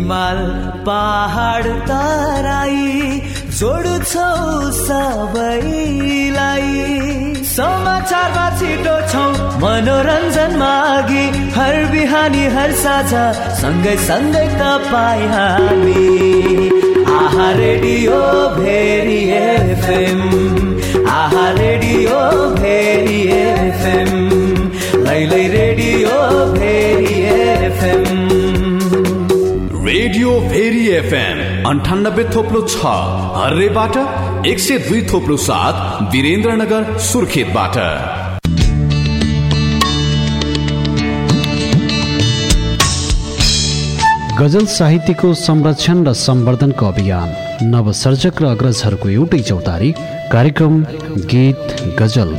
हिमाल पहाड तराई जोड्छौ सबैलाई समाचारमा छिटो छौ मनोरञ्जनमा अघि हर बिहानी हर साझा सँगै सँगै तपाईँ हामी Aaha radio Bheri FM Aaha radio Bheri FM लैलै radio Bheri FM radio Bheri FM 98.6 हर्रेबाट 102.7 वीरेन्द्रनगर सुर्खेतबाट। गजल साहित्यको संरक्षण र सम्वर्धनको अभियान नवसर्जक र अग्रजहरूको एउटै चौतारी कार्यक्रम गीत गजल।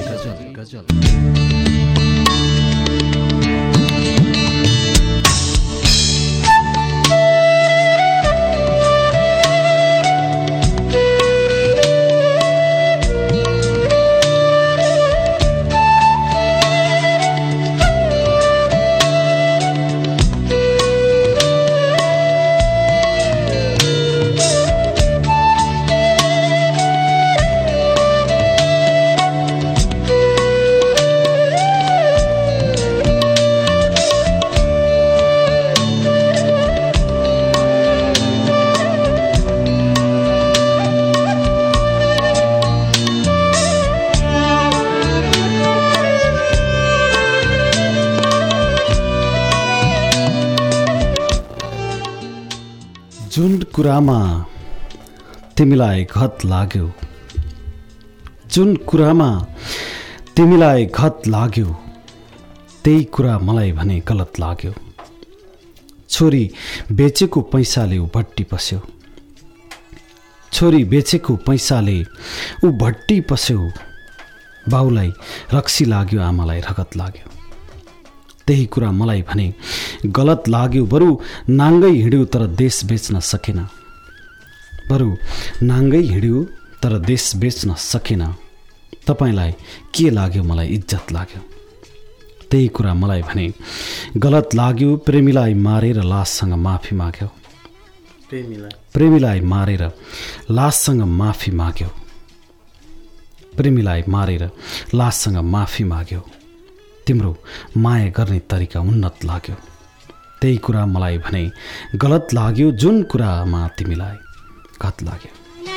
जुन कुरामा तिमीलाई घत लाग्यो, जुन कुरामा तिमीलाई घत लाग्यो, त्यही कुरा मलाई भने गलत लाग्यो। छोरी बेचेको पैसाले ऊ भट्टी पस्यो, छोरी बेचेको पैसाले ऊ भट्टी पस्यो। बाउलाई रक्सी लाग्यो, आमालाई रगत लाग्यो, त्यही कुरा मलाई भने गलत लाग्यो। बरु नाङ्गै हिँड्यो तर देश बेच्न सकेन, बरु नाङ्गै हिँड्यो तर देश बेच्न सकेन। तपाईँलाई के लाग्यो, मलाई इज्जत लाग्यो, त्यही कुरा मलाई भने गलत लाग्यो। प्रेमीलाई मारेर लाससँग माफी माग्यो, प्रेमीलाई मारेर लाससँग माफी माग्यो, प्रेमीलाई मारेर लाससँग माफी माग्यो। तिम्रो माया गर्ने तरिका उन्नत लाग्यो, त्यही कुरा मलाई भने गलत लाग्यो। जुन कुरामा तिमीलाई घत लाग्यो।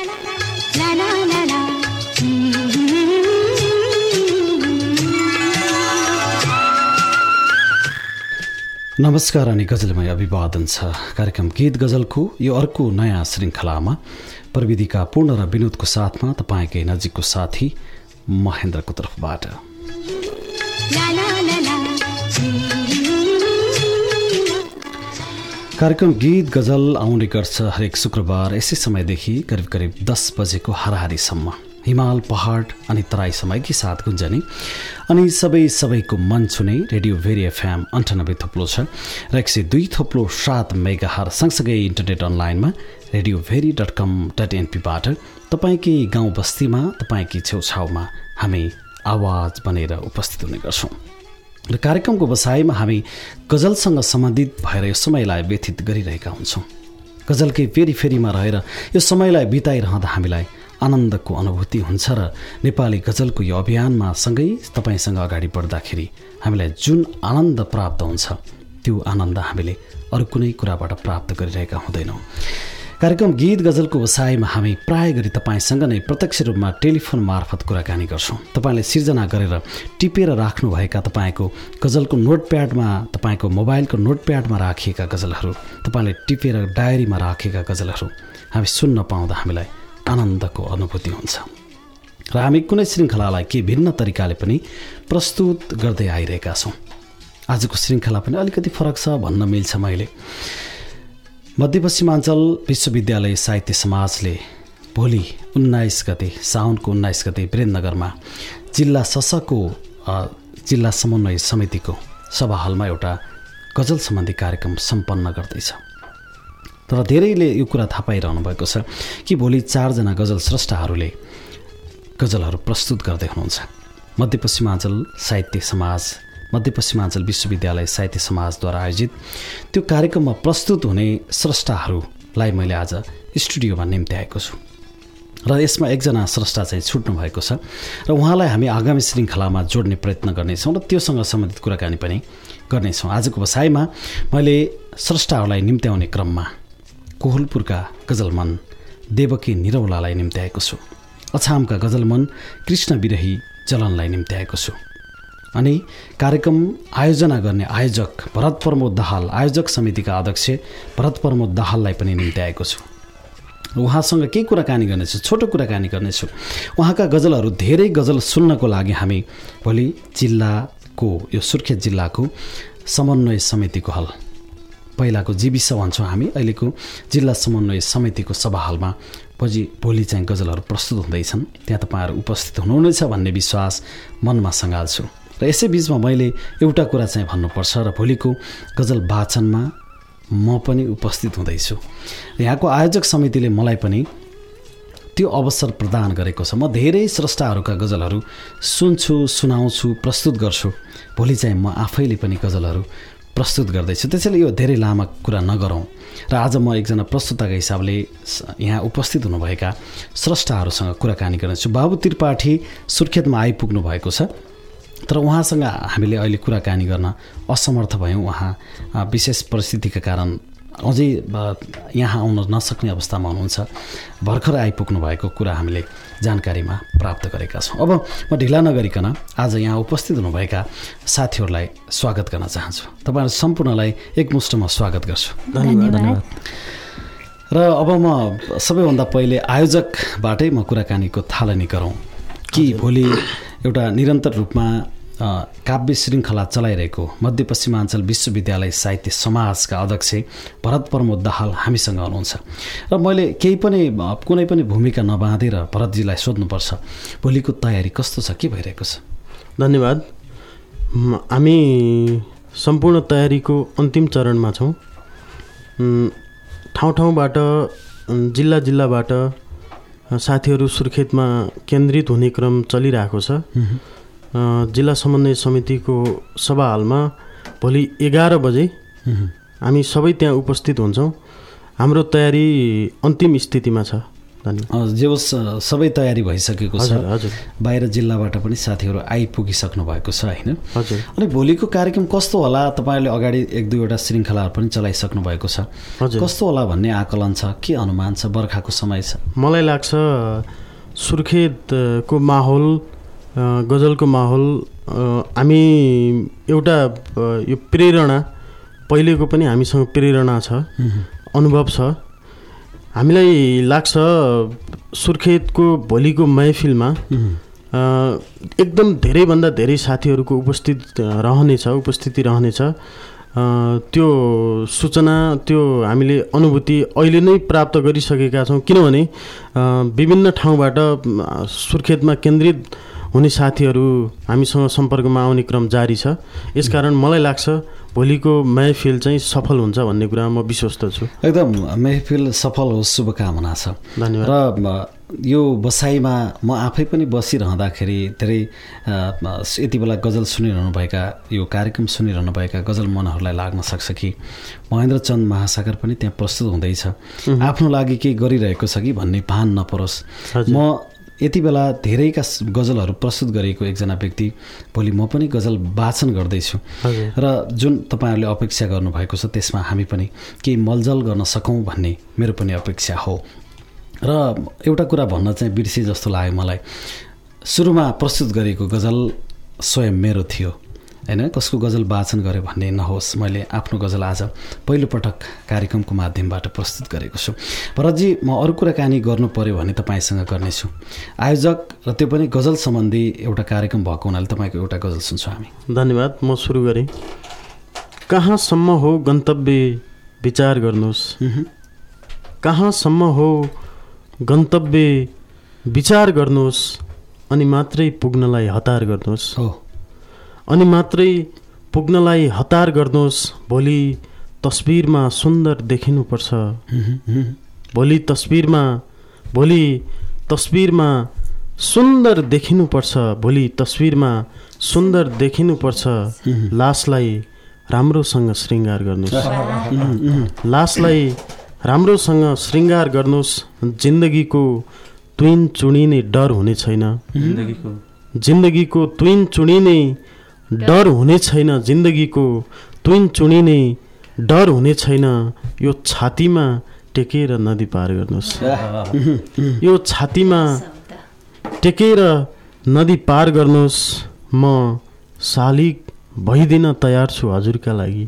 नमस्कार अनि गजलमय अभिवादन छ कार्यक्रम गीत गजलको यो अर्को नयाँ श्रृङ्खलामा प्रविधिका पूर्ण र विनोदको साथमा तपाईँकै नजिकको साथी महेन्द्रको तर्फबाट। कार्यक्रम गीत गजल आउने गर्छ हरेक शुक्रबार यसै समयदेखि करिब करिब 10 बजेको हाराहारीसम्म। हिमाल पहाड अनि तराईसम्मकै साथ गुन्जने अनि सबैको मन छुने रेडियो भेरी एफएम 98.6 र 102.7 मेगाहर्ज सँगसँगै इन्टरनेट अनलाइनमा radioveri.com.np-बाट तपाईँकै गाउँ बस्तीमा तपाईँकै छेउछाउमा हामी आवाज बनेर उपस्थित हुने गर्छौँ। र कार्यक्रमको बसाइमा हामी गजलसँग सम्बन्धित भएर यो समयलाई व्यतीत गरिरहेका हुन्छौँ। गजलकै फेरीमा रहेर यो समयलाई बिताइरहँदा हामीलाई आनन्दको अनुभूति हुन्छ र नेपाली गजलको यो अभियानमा सँगै तपाईँसँग अगाडि बढ्दाखेरि हामीलाई जुन आनन्द प्राप्त हुन्छ त्यो आनन्द हामीले अरू कुनै कुराबाट प्राप्त गरिरहेका हुँदैनौँ। कार्यक्रम गीत गजलको बसाइमा हामी प्राय गरी तपाईँसँग नै प्रत्यक्ष रूपमा टेलिफोन मार्फत कुराकानी गर्छौँ। तपाईँले सिर्जना गरेर टिपेर राख्नुभएका तपाईँको गजलको नोटप्याडमा, तपाईँको मोबाइलको नोटप्याडमा राखिएका गजलहरू, तपाईँले टिपेर डायरीमा राखेका गजलहरू हामी सुन्न पाउँदा हामीलाई आनन्दको अनुभूति हुन्छ र हामी कुनै श्रृङ्खलालाई के भिन्न तरिकाले पनि प्रस्तुत गर्दै आइरहेका छौँ। आजको श्रृङ्खला पनि अलिकति फरक छ भन्न मिल्छ। मैले मध्यपश्चिमाञ्चल विश्वविद्यालय साहित्य समाजले भोलि 19 गते साउनको 19 गते वीरेन्द्रनगरमा जिल्ला सशको जिल्ला समन्वय समितिको सभा हलमा एउटा गजल सम्बन्धी कार्यक्रम सम्पन्न गर्दैछ। तर धेरैले यो कुरा थाहा पाइरहनु भएको छ कि भोलि 4 जना गजल स्रष्टाहरूले गजलहरू प्रस्तुत गर्दै हुनुहुन्छ। मध्यपश्चिमाञ्चल साहित्य समाज मध्यपश्चिमाञ्चल विश्वविद्यालय साहित्य समाजद्वारा आयोजित त्यो कार्यक्रममा प्रस्तुत हुने स्रष्टाहरूलाई मैले आज स्टुडियोमा निम्त्याएको छु र यसमा एकजना स्रष्टा चाहिँ छुट्नु भएको छ र उहाँलाई हामी आगामी श्रृङ्खलामा जोड्ने प्रयत्न गर्नेछौँ र त्योसँग सम्बन्धित कुराकानी पनि गर्नेछौँ। आजको बसाइमा मैले स्रष्टाहरूलाई निम्त्याउने क्रममा कोहलपुरका गजलमन देवकी निरौलालाई निम्त्याएको छु, अछामका गजलमन कृष्ण विरही चलनलाई निम्त्याएको छु अनि कार्यक्रम आयोजना गर्ने आयोजक भरत प्रमोद दाहाल, आयोजक समितिका अध्यक्ष भरत प्रमोद दाहाललाई पनि निम्त्याएको छु। उहाँसँग केही कुराकानी गर्नेछु, छोटो कुराकानी गर्नेछु। उहाँका गजलहरू धेरै गजल सुन्नको लागि हामी भोलि जिल्लाको यो सुर्खेत जिल्लाको समन्वय समितिको हल, पहिलाको जीविस भन्छौँ हामी, अहिलेको जिल्ला समन्वय समितिको सभा हलमा भोलि चाहिँ गजलहरू प्रस्तुत हुँदैछन्। त्यहाँ तपाईँहरू उपस्थित हुनुहुनेछ भन्ने विश्वास मनमा सँगाल्छु र यसै बिचमा मैले एउटा कुरा चाहिँ भन्नुपर्छ र भोलिको गजल वाचनमा म पनि उपस्थित हुँदैछु। यहाँको आयोजक समितिले मलाई पनि त्यो अवसर प्रदान गरेको छ। म धेरै स्रष्टाहरूका गजलहरू सुन्छु, सुनाउँछु, प्रस्तुत गर्छु। भोलि चाहिँ म आफैले पनि गजलहरू प्रस्तुत गर्दैछु। त्यसैले यो धेरै लामो कुरा नगरौँ र आज म एकजना प्रस्तुताका हिसाबले यहाँ उपस्थित हुनुभएका स्रष्टाहरूसँग कुराकानी गर्नेछु। बाबु त्रिपाठी सुर्खेतमा आइपुग्नु भएको छ तर उहाँसँग हामीले अहिले कुराकानी गर्न असमर्थ भयौँ। उहाँ विशेष परिस्थितिका कारण अझै यहाँ आउन नसक्ने अवस्थामा हुनुहुन्छ। भर्खर आइपुग्नु भएको कुरा हामीले जानकारीमा प्राप्त गरेका छौँ। अब म ढिला नगरिकन आज यहाँ उपस्थित हुनुभएका साथीहरूलाई स्वागत गर्न चाहन्छु। तपाईँहरू सम्पूर्णलाई एकमुष्टमा स्वागत गर्छु। धन्यवाद। र अब म सबैभन्दा पहिले आयोजकबाटै म कुराकानीको थालनी गरौँ कि भोलि एउटा निरन्तर रूपमा काव्य श्रृङ्खला चलाइरहेको मध्यपश्चिमाञ्चल विश्वविद्यालय साहित्य समाजका अध्यक्ष भरत प्रमोद दाहाल हामीसँग हुनुहुन्छ र मैले केही पनि कुनै पनि भूमिका नबाँधेर भरतजीलाई सोध्नुपर्छ, भोलिको तयारी कस्तो छ, के भइरहेको छ? धन्यवाद। हामी सम्पूर्ण तयारीको अन्तिम चरणमा छौँ। ठाउँ ठाउँबाट जिल्ला जिल्लाबाट साथीहरू सुर्खेतमा केन्द्रित हुने क्रम चलिरहेको छ। जिल्ला समन्वय समितिको सभा हलमा भोलि 11 बजे हामी सबै त्यहाँ उपस्थित हुन्छौँ। हाम्रो तयारी अन्तिम स्थितिमा छ। धन्यवाद। जे होस् सबै तयारी भइसकेको छ। हजुर। बाहिर जिल्लाबाट पनि साथीहरू आइपुगिसक्नु भएको छ होइन? हजुर। अनि भोलिको कार्यक्रम कस्तो होला? तपाईँहरूले अगाडि 1-2वटा श्रृङ्खलाहरू पनि चलाइसक्नु भएको छ। कस्तो होला भन्ने आकलन छ, के अनुमान छ? बर्खाको समय छ। मलाई लाग्छ सुर्खेतको माहौल, गजलको माहौल, हामी एउटा यो प्रेरणा, पहिलेको पनि हामीसँग प्रेरणा छ, अनुभव छ। हामीलाई लाग्छ सुर्खेतको भोलिको महफिलमा एकदम धेरैभन्दा धेरै साथीहरूको उपस्थिति रहनेछ। त्यो सूचना, त्यो हामीले अनुभूति अहिले नै प्राप्त गरिसकेका छौँ। किनभने विभिन्न ठाउँबाट सुर्खेतमा केन्द्रित हुने साथीहरू हामीसँग सम्पर्कमा आउने क्रम जारी छ। यसकारण मलाई लाग्छ भोलिको महफिल चाहिँ सफल हुन्छ भन्ने कुरामा म विश्वस्त छु। एकदम महफिल सफल होस्, शुभकामना छ। धन्यवाद। र यो बसाइमा म आफै पनि बसिरहँदाखेरि धेरै यति बेला गजल सुनिरहनुभएका, यो कार्यक्रम सुनिरहनुभएका गजल मनहरूलाई लाग्न सक्छ कि महेन्द्रचन्द महासागर पनि त्यहाँ प्रस्तुत हुँदैछ, आफ्नो लागि केही गरिरहेको छ कि भन्ने भान नपरोस्। म यति बेला धेरैका गजलहरू प्रस्तुत गरेको एकजना व्यक्ति, भोलि म पनि गजल वाचन गर्दैछु र जुन तपाईँहरूले अपेक्षा गर्नुभएको छ त्यसमा हामी पनि केही मलजल गर्न सकौँ भन्ने मेरो पनि अपेक्षा हो। र एउटा कुरा भन्न चाहिँ बिर्से जस्तो लाग्यो मलाई, सुरुमा प्रस्तुत गरेको गजल स्वयं मेरो थियो होइन, कसको गजल वाचन गर्यो भन्ने नहोस्। मैले आफ्नो गजल आज पहिलोपटक कार्यक्रमको माध्यमबाट प्रस्तुत गरेको छु। भरतजी, म अरू कुराकानी गर्नु पर्यो भने तपाईँसँग गर्नेछु। आयोजक र त्यो पनि गजल सम्बन्धी एउटा कार्यक्रम भएको हुनाले तपाईँको एउटा गजल सुन्छौँ हामी। धन्यवाद। म सुरु गरेँ। कहाँसम्म हो गन्तव्य विचार गर्नुहोस्, कहाँसम्म हो गन्तव्य विचार गर्नुहोस्, अनि मात्रै पुग्नलाई हतार गर्नुहोस्। अनि मात्रै पुग्नलाई हतार गर्नुहोस्। भोलि तस्बिरमा सुन्दर देखिनुपर्छ, भोलि तस्बिरमा सुन्दर देखिनुपर्छ, भोलि तस्बिरमा सुन्दर देखिनुपर्छ लासलाई राम्रोसँग श्रृङ्गार गर्नुहोस् लासलाई राम्रोसँग श्रृङ्गार गर्नुहोस् जिन्दगीको तुइन चुडिने डर हुने छैन जिन्दगीको तुइन चुडिने डर हुने छैन जिन्दगीको तुइन चुडिने डर हुने छैन यो छातीमा टेकेर नदी पार गर्नुहोस् यो छातीमा टेकेर नदी पार गर्नुहोस् म शालिग भइदिन तयार छु हजुरका लागि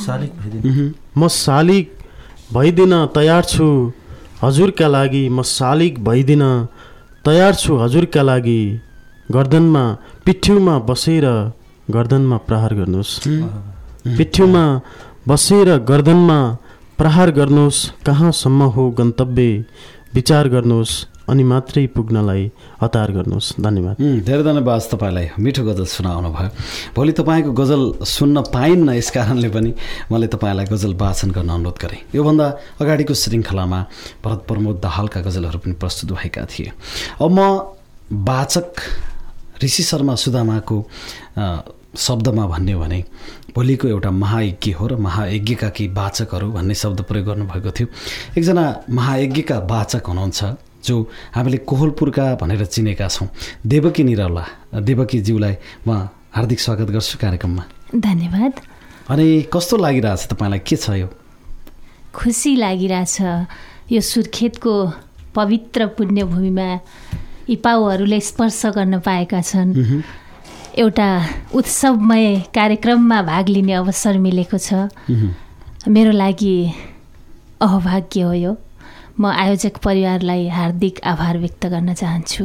म शालिग भइदिन तयार छु हजुरका लागि म शालिग भइदिन तयार छु हजुरका लागि गर्दनमा पिठ्युमा बसेर गर्दनमा प्रहार गर्नुहोस् पिठ्युमा बसेर गर्दनमा प्रहार गर्नुहोस् कहाँसम्म हो गन्तव्य विचार गर्नुहोस् अनि मात्रै पुग्नलाई हतार गर्नुहोस् धन्यवाद धेरै धन्यवाद तपाईँलाई मिठो गजल सुनाउनु भयो भोलि तपाईँको गजल सुन्न पाइन्न यस कारणले पनि मैले तपाईँलाई गजल वाचन गर्न अनुरोध गरेँ योभन्दा अगाडिको श्रृङ्खलामा भरत प्रमोद दाहालका गजलहरू पनि प्रस्तुत भएका थिए अब म वाचक ऋषि शर्मा सुदामाको शब्दमा भन्ने हो भने भोलिको एउटा महायज्ञ हो र महायज्ञका केही वाचकहरू भन्ने शब्द प्रयोग गर्नुभएको थियो एकजना महायज्ञका वाचक हुनुहुन्छ जो हामीले कोहलपुरका भनेर चिनेका छौँ देवकी निरौला देवकीज्यूलाई म हार्दिक स्वागत गर्छु कार्यक्रममा धन्यवाद अनि कस्तो लागिरहेछ तपाईँलाई के छ यो खुसी लागिरहेछ यो सुर्खेतको पवित्र पुण्यभूमिमा यी पाउहरूले स्पर्श गर्न पाएका छन् एउटा उत्सवमय कार्यक्रममा भाग लिने अवसर मिलेको छ मेरो लागि अभाग्य हो यो म आयोजक परिवारलाई हार्दिक आभार व्यक्त गर्न चाहन्छु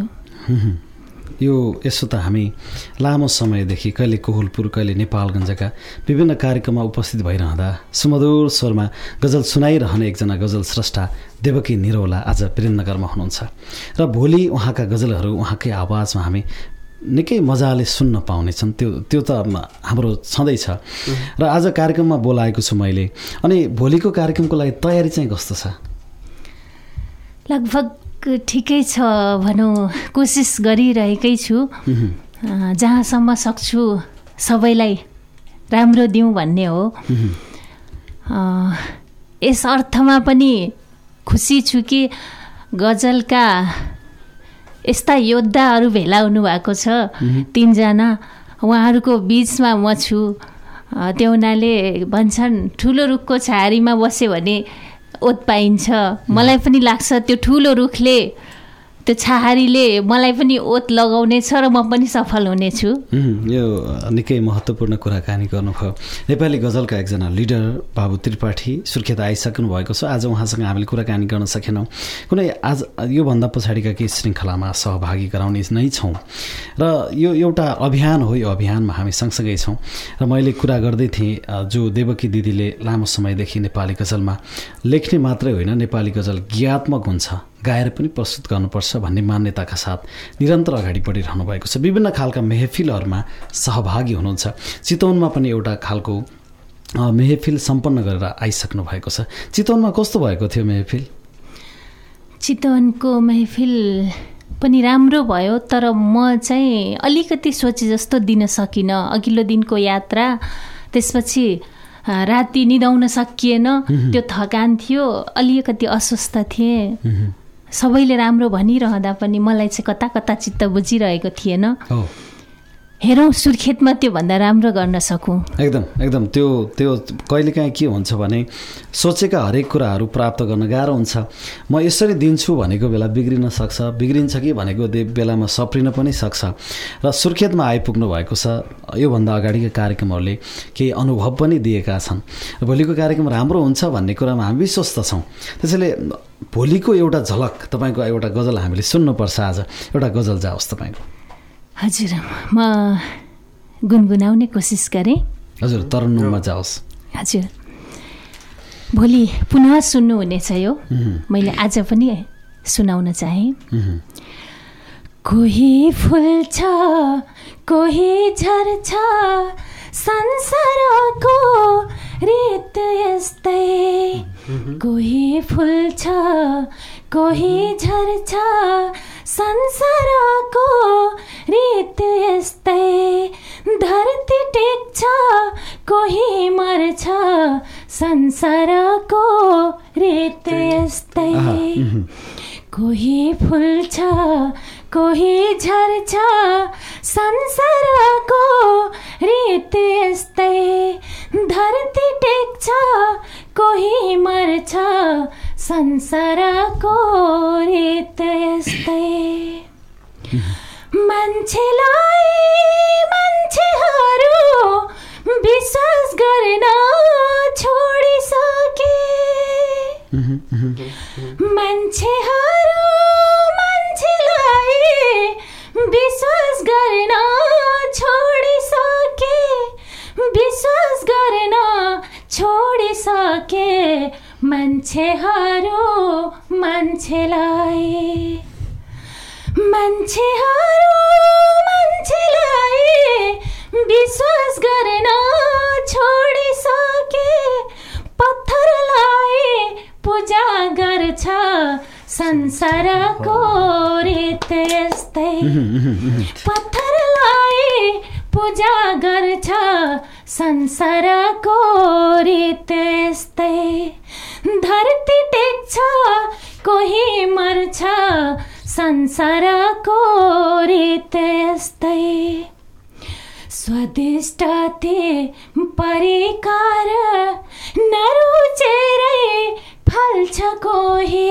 यो यसो त हामी लामो समयदेखि कहिले कोहलपुर कहिले नेपालगञ्जका विभिन्न कार्यक्रममा उपस्थित भइरहँदा सुमधुर स्वरमा गजल सुनाइरहने एकजना गजल स्रष्टा देवकी निरौला आज वीरेन्द्रनगरमा हुनुहुन्छ र भोलि उहाँका गजलहरू उहाँकै आवाजमा हामी निकै मजाले सुन्न पाउनेछन् त्यो त हाम्रो छँदैछ र आज कार्यक्रममा बोलाएको छु मैले अनि भोलिको कार्यक्रमको लागि तयारी चाहिँ कस्तो छ लगभग ठिकै छ भनौँ कोसिस गरिरहेकै छु जहाँसम्म सक्छु सबैलाई राम्रो दिउँ भन्ने हो यस अर्थमा पनि खुसी छु कि गजलका यस्ता योद्धाहरू भेला हुनुभएको छ 3 जना उहाँहरूको बिचमा म छु त्यो हुनाले भन्छन् ठुलो रुखको छाहारीमा बस्यो भने ओत पाइन्छ मलाई पनि लाग्छ त्यो ठुलो रुखले त्यो छाहारीले मलाई पनि ओत लगाउनेछ र म पनि सफल हुनेछु यो निकै महत्त्वपूर्ण कुराकानी गर्नुभयो नेपाली गजलका एकजना लिडर बाबु त्रिपाठी सुर्खेत आइसक्नु भएको छ आज उहाँसँग हामीले कुराकानी गर्न सकेनौँ कुनै आज योभन्दा पछाडिका केही श्रृङ्खलामा सहभागी गराउने नै छौँ र यो एउटा अभियान हो यो अभियानमा हामी सँगसँगै छौँ र मैले कुरा गर्दै थिएँ जो देवकी दिदीले लामो समयदेखि नेपाली गजलमा लेख्ने मात्रै होइन नेपाली गजल गीतात्मक हुन्छ गाएर पनि प्रस्तुत गर्नुपर्छ भन्ने मान्यताका साथ निरन्तर अगाडि बढिरहनु भएको छ विभिन्न खालका मेहफिलहरूमा सहभागी हुनुहुन्छ चितवनमा पनि एउटा खालको मेहफिल सम्पन्न गरेर आइसक्नु भएको छ चितवनमा कस्तो भएको थियो मेहफिल चितवनको मेहफिल पनि राम्रो भयो तर म चाहिँ अलिकति सोचे जस्तो दिन सकिनँ अघिल्लो दिनको यात्रा त्यसपछि राति निदाउन सकिएन त्यो थकान थियो अलिकति अस्वस्थ थिएँ सबैले राम्रो भनिरहँदा पनि मलाई चाहिँ कता कता चित्त बुझिरहेको थिएन हेरौँ सुर्खेतमा त्योभन्दा राम्रो गर्न सकौँ एकदम त्यो कहिलेकाहीँ के हुन्छ भने सोचेका हरेक कुराहरू प्राप्त गर्न गाह्रो हुन्छ म यसरी दिन्छु भनेको बेला बिग्रिन सक्छ बिग्रिन्छ कि भनेको बेलामा सप्रिन पनि सक्छ र सुर्खेतमा आइपुग्नु भएको छ योभन्दा अगाडिका कार्यक्रमहरूले केही अनुभव पनि दिएका छन् भोलिको कार्यक्रम राम्रो हुन्छ भन्ने कुरामा हामी विश्वस्त छौँ त्यसैले भोलिको एउटा झलक तपाईँको एउटा गजल हामीले सुन्नुपर्छ आज एउटा गजल जाओस् तपाईँको हजुर म गुनगुनाउने कोसिस गरेँ हजुर तरन्नुममा जाओस् हजुर भोलि पुनः सुन्नुहुनेछ यो मैले आज पनि सुनाउन चाहेँ कोही फुल्छ कोही झर्छ संसारको रीत यस्तै कोही फुल्छ कोही झर्छ संसारको रीत यस्तै धरती टेक्छ कोही मर्छ संसारको रीत यस्तै कोही फुल्छ कोही झर्छ संसारको रीत यस्तै धरती टेक्छ कोही मर्छ संसारको रीत यस्तै मान्छेलाई मान्छेहरू विश्वास गर्न छोडिसके मान्छेहरू मान्छेलाई विश्वास गर्न छोडिसके विश्वास गर्न छोडिसके मान्छेहरू मान्छेलाई मान्छेहरू मान्छेलाई विश्वास गर्न छोडिसके पत्थरलाई पूजा गर्छ संसारको रीत यस्तै पत्थरलाई पूजा गर्छ संसारको रीत यस्तै धरती टेक्छ कोही मर्छ संसारको रीत यस्तै स्वादिष्टते परिकार नरुचेरै फल्छ कोही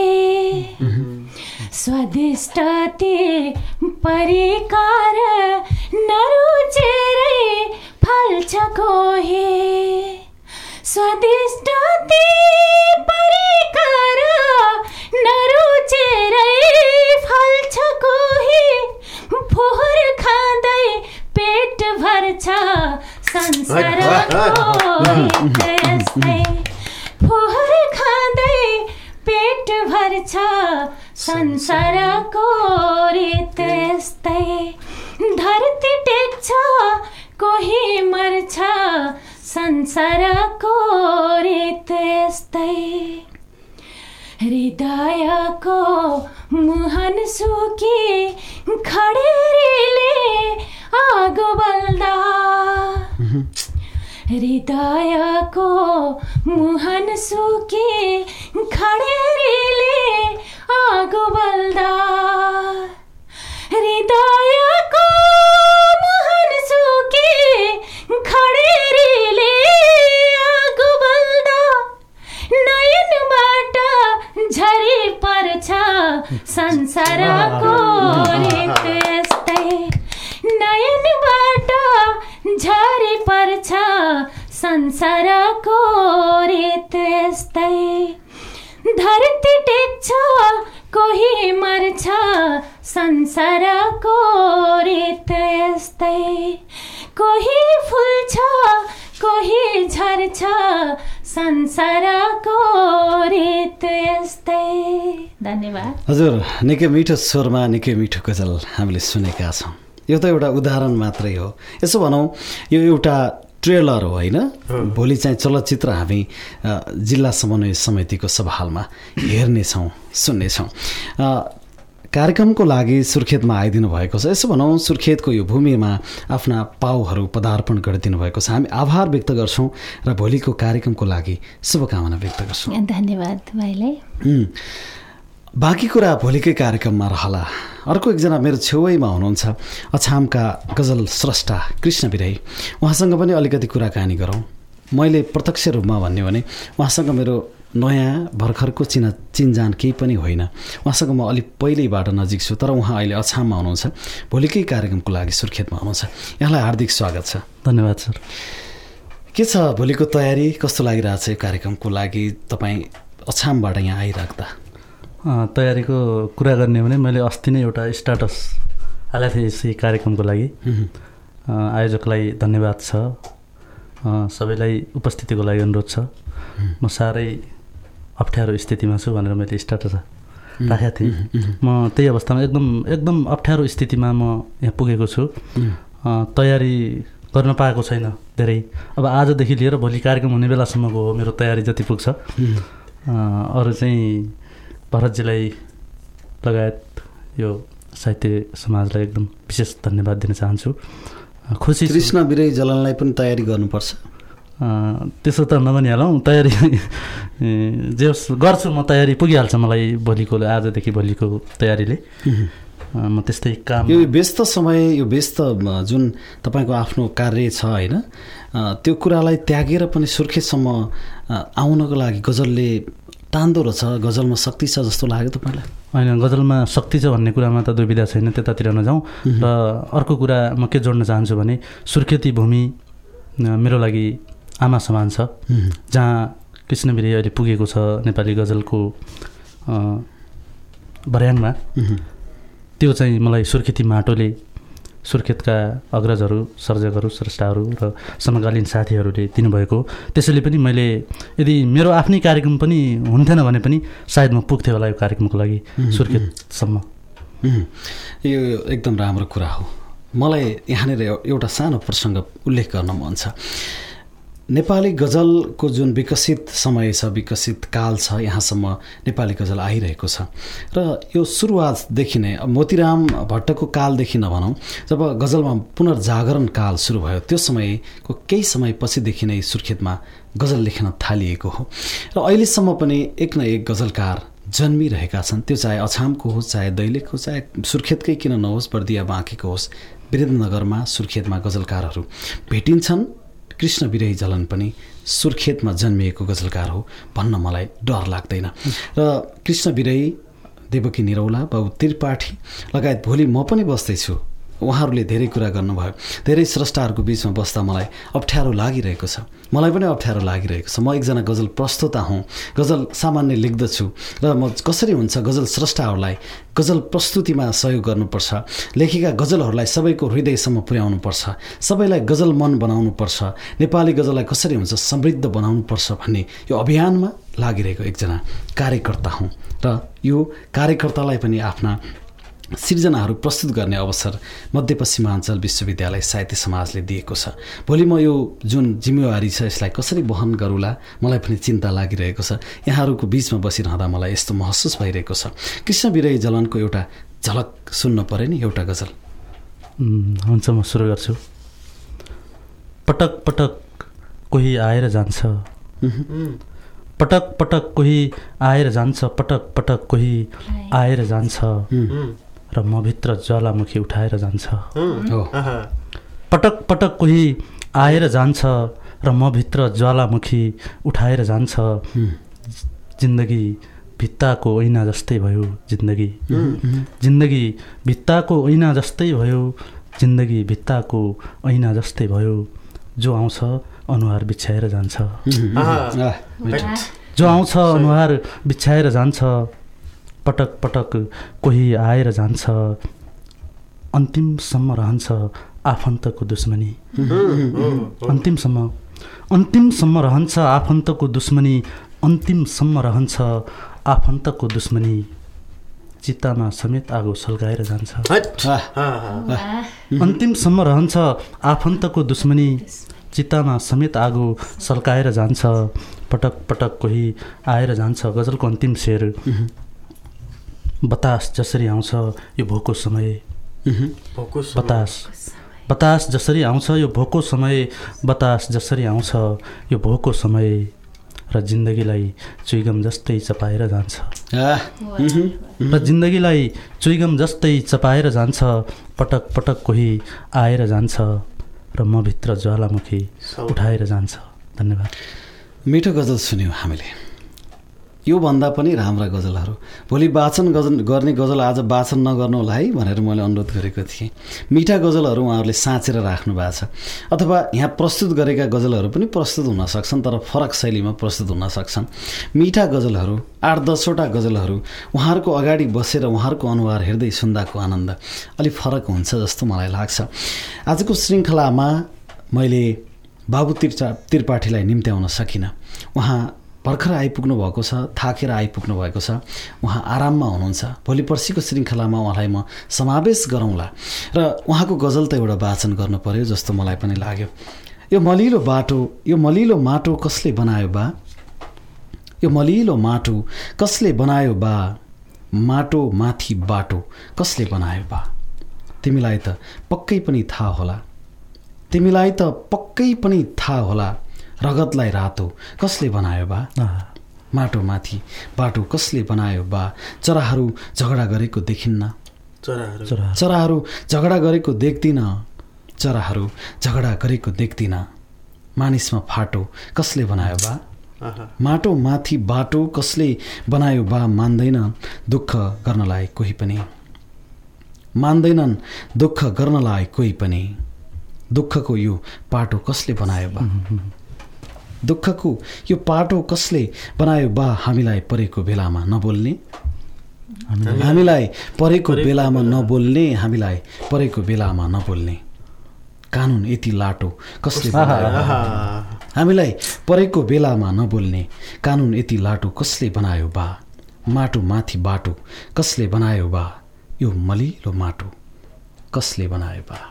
स्वादिष्टते परिकार नरुचेरै फल्छ कोही स्वादिष्टते परिकार नरुचेरै फल्छ कोही फोहोर खाँदै पेट भर्छ संसारको रीत यस्तै फोहोर खाँदै पेट भर्छ संसारको रीत यस्तै धरती टेक्छ कोही मर्छ संसारको रीत यस्तै हृदयको मुहान सुकी खडेरीले आगो बल्दा हृदयको मुहान सुकी खडेरीले आगो बल्दा हृदयको मुहान सुकी खडेरीले आगो बल्दा नयनबाट झरी पर्छ संसारको रीत यस्तै नयनबाट झरी पर्छ संसारको रीत यस्तै धरती टेक्छ कोही मर्छ संसारको रीत यस्तै कोही फुल्छ कोही झर्छ संसारको रीत यस्तै धन्यवाद हजुर निकै मिठो स्वरमा निकै मिठो गजल हामीले सुनेका छौँ यो त एउटा उदाहरण मात्रै हो यसो भनौँ यो एउटा ट्रेलर हो होइन भोलि चाहिँ चलचित्र हामी जिल्ला समन्वय समितिको सभाहालमा हेर्नेछौँ सुन्नेछौँ कार्यक्रमको लागि सुर्खेतमा आइदिनु भएको छ यसो भनौँ सुर्खेतको यो भूमिमा आफ्ना पाउहरू पदार्पण गरिदिनु भएको छ हामी आभार व्यक्त गर्छौँ र भोलिको कार्यक्रमको लागि शुभकामना व्यक्त गर्छौँ धन्यवाद भाइलाई बाँकी कुरा भोलिकै कार्यक्रममा रहला अर्को एकजना मेरो छेउैमा हुनुहुन्छ अछामका गजल स्रष्टा कृष्ण बिराई उहाँसँग पनि अलिकति कुराकानी गरौँ मैले प्रत्यक्ष रूपमा भन्यो भने उहाँसँग मेरो नयाँ भर्खरको चिनजान केही पनि होइन उहाँसँग म अलिक पहिल्यैबाट नजिक छु तर उहाँ अहिले अछाममा हुनुहुन्छ भोलिकै कार्यक्रमको लागि सुर्खेतमा हुनुहुन्छ यहाँलाई हार्दिक स्वागत छ धन्यवाद सर के छ भोलिको तयारी कस्तो लागिरहेछ यो कार्यक्रमको लागि तपाईँ अछामबाट यहाँ आइराख्दा तयारीको कुरा गर्ने भने मैले अस्ति नै एउटा स्ट्याटस हालेको थिएँ यसै कार्यक्रमको लागि आयोजकलाई धन्यवाद छ सबैलाई उपस्थितिको लागि अनुरोध छ म साह्रै अप्ठ्यारो स्थितिमा छु भनेर मैले स्ट्याटस राखेको थिएँ म त्यही अवस्थामा एकदम अप्ठ्यारो स्थितिमा म यहाँ पुगेको छु तयारी गर्न पाएको छैन धेरै अब आजदेखि लिएर भोलि कार्यक्रम हुने बेलासम्मको हो मेरो तयारी जति पुग्छ अरू चाहिँ भरतजीलाई लगायत यो साहित्य समाजलाई एकदम विशेष धन्यवाद दिन चाहन्छु खुसी छु। कृष्ण विरही जलनलाई पनि तयारी गर्नुपर्छ? त्यसो त नभनिहालौँ, तयारी जे गर्छु म, तयारी पुगिहाल्छ मलाई भोलिको, आजदेखि भोलिको तयारीले। म त्यस्तै काम, यो व्यस्त समय, यो व्यस्त जुन तपाईँको आफ्नो कार्य छ होइन, त्यो कुरालाई त्यागेर पनि सुर्खेतसम्म आउनको लागि गजलले तान्दो रहेछ, गजलमा शक्ति छ जस्तो लाग्यो तपाईँलाई? होइन, गजलमा शक्ति छ भन्ने कुरामा त दुविधा छैन, त्यतातिर नजाउँ। र अर्को कुरा म के जोड्न चाहन्छु भने सुर्खेती भूमि मेरो लागि आमा समान छ। जहाँ कृष्ण विरही अहिले पुगेको छ नेपाली गजलको बर्याङमा, त्यो चाहिँ मलाई सुर्खेती माटोले, सुर्खेतका अग्रजहरू, सर्जकहरू, स्रष्टाहरू र समकालीन साथीहरूले दिनुभएको। त्यसैले पनि मैले यदि मेरो आफ्नै कार्यक्रम पनि हुन्थेन भने पनि सायद म पुग्थेँ होला यो कार्यक्रमको लागि सुर्खेतसम्म। यो एकदम राम्रो कुरा हो। मलाई यहाँनिर एउटा सानो प्रसङ्ग उल्लेख गर्न मन छ। नेपाली गजलको जुन विकसित समय छ, विकसित काल छ, यहाँसम्म नेपाली गजल आइरहेको छ र यो सुरुवातदेखि नै मोतीराम भट्टको कालदेखि नभनौँ, जब गजलमा पुनर्जागरण काल सुरु भयो त्यो समयको केही समयपछिदेखि नै सुर्खेतमा गजल लेख्न थालिएको हो र अहिलेसम्म पनि एक न एक गजलकार जन्मिरहेका छन्। त्यो चाहे अछामको होस्, चाहे दैलेख होस्, चाहे सुर्खेतकै किन नहोस्, बर्दिया बाँकेको होस्, वीरेन्द्रनगरमा, सुर्खेतमा गजलकारहरू भेटिन्छन्। कृष्ण विरही जलन पनि सुर्खेतमा जन्मिएको गजलकार हो भन्न मलाई डर लाग्दैन। र कृष्ण विरही, देवकी निरौला, बाबु त्रिपाठी लगायत भोलि म पनि बस्दैछु। उहाँहरूले धेरै कुरा गर्नुभयो, धेरै स्रष्टाहरूको बिचमा बस्दा मलाई अप्ठ्यारो लागिरहेको छ, मलाई पनि अप्ठ्यारो लागिरहेको छ। म एकजना गजल प्रस्तोता हुँ, गजल सामान्य लेख्दछु र म कसरी हुन्छ गजल स्रष्टाहरूलाई गजल प्रस्तुतिमा सहयोग गर्नुपर्छ, लेखेका गजलहरूलाई सबैको हृदयसम्म पुर्याउनुपर्छ, सबैलाई गजल मन बनाउनुपर्छ, नेपाली गजललाई कसरी हुन्छ समृद्ध बनाउनुपर्छ भन्ने यो अभियानमा लागिरहेको एकजना कार्यकर्ता हुँ र यो कार्यकर्तालाई पनि आफ्ना सिर्जनाहरू प्रस्तुत गर्ने अवसर मध्यपश्चिमाञ्चल विश्वविद्यालय साहित्य समाजले दिएको छ। भोलि म यो जुन जिम्मेवारी छ यसलाई कसरी वहन गरौँला मलाई पनि चिन्ता लागिरहेको छ। यहाँहरूको बिचमा बसिरहँदा मलाई यस्तो महसुस भइरहेको छ। कृष्ण विरही जलनको एउटा झलक सुन्न पऱ्यो नि, एउटा गजल। हुन्छ, म सुरु गर्छु। पटक पटक कोही आएर जान्छ, पटक पटक कोही आएर जान्छ, पटक पटक कोही आएर जान्छ र म भित्र ज्वालामुखी उठाएर जान्छ। पटक पटक कोही आएर जान्छ र म भित्र ज्वालामुखी उठाएर जान्छ। जिन्दगी भित्ताको ऐना जस्तै भयो, जिन्दगी जिन्दगी भित्ताको ऐना जस्तै भयो, जिन्दगी भित्ताको ऐना जस्तै भयो। जो आउँछ अनुहार बिछ्याएर जान्छ, जो आउँछ अनुहार बिछ्याएर जान्छ। पटक पटक कोही आएर जान्छ, अन्तिमसम्म रहन्छ आफन्तको दुश्मनी, अन्तिमसम्म रहन्छ आफन्तको दुश्मनी, अन्तिमसम्म रहन्छ आफन्तको दुश्मनी। चित्तामा समेत आगो सल्काएर जान्छ, अन्तिमसम्म रहन्छ आफन्तको दुश्मनी, चित्तामा समेत आगो सल्काएर जान्छ। पटक पटक कोही आएर जान्छ। गजलको अन्तिम शेर। बतास जसरी आउँछ यो भोको समय, बतास जसरी आउँछ यो भोको समय, बतास जसरी आउँछ यो भोको समय र जिन्दगीलाई चुइगम जस्तै चपाएर जान्छ, र जिन्दगीलाई चुइगम जस्तै चपाएर जान्छ। पटक पटक कोही आएर जान्छ र म भित्र ज्वालामुखी उठाएर जान्छ। धन्यवाद। मिठो गजल सुन्यौँ हामीले। यो भन्दा पनि राम्रा गजलहरू भोलि वाचन गर्ने गजल आज वाचन नगर्नु होला है भनेर मैले अनुरोध गरेको थिएँ। मिठा गजलहरू उहाँहरूले साँचेर राख्नु भएको छ, अथवा यहाँ प्रस्तुत गरेका गजलहरू पनि प्रस्तुत हुन सक्छन् तर फरक शैलीमा प्रस्तुत हुन सक्छन्। मिठा गजलहरू 8-10वटा गजलहरू उहाँहरूको अगाडि बसेर उहाँहरूको अनुहार हेर्दै सुन्दाको आनन्द अलिक फरक हुन्छ जस्तो मलाई लाग्छ। आजको श्रृङ्खलामा मैले बाबु त्रिपाठीलाई निम्त्याउन सकिनँ। उहाँ भर्खर आइपुग्नु भएको छ, थाकेर आइपुग्नु भएको छ, उहाँ आराममा हुनुहुन्छ। भोलि पर्सिको श्रृङ्खलामा उहाँलाई म समावेश गरौँला र उहाँको गजल त एउटा वाचन गर्नु पर्यो जस्तो मलाई पनि लाग्यो। यो मलिलो माटो कसले बनायो बा, यो मलिलो माटो कसले बनायो बा, माटो माथि बाटो कसले बनायो बा। तिमीलाई त पक्कै पनि थाहा होला, तिमीलाई त पक्कै पनि थाहा होला रगतलाई रातो कसले बनायो बा माटोमाथि बाटो कसले बनायो बा चराहरू झगडा गरेको देखिन्न चराहरू झगडा गरेको देख्दिन चराहरू झगडा गरेको देख्दिन मानिसमा फाटो कसले बनायो बा माटोमाथि बाटो कसले बनायो बा मान्दैन दुःख गर्नलाई कोही पनि मान्दैनन् दुःख गर्नलाई कोही पनि दुःखको यो पाटो कसले बनायो बा दुःखको यो पाटो कसले बनायो बा हामीलाई परेको बेलामा नबोल्ने हामीलाई परेको बेलामा नबोल्ने हामीलाई परेको बेलामा नबोल्ने कानुन यति लाटो कसले बनायो हामीलाई परेको बेलामा नबोल्ने कानुन यति लाटो कसले बनायो बा माटो माथि बाटो कसले बनायो बा यो मलिलो माटो कसले बनायो बा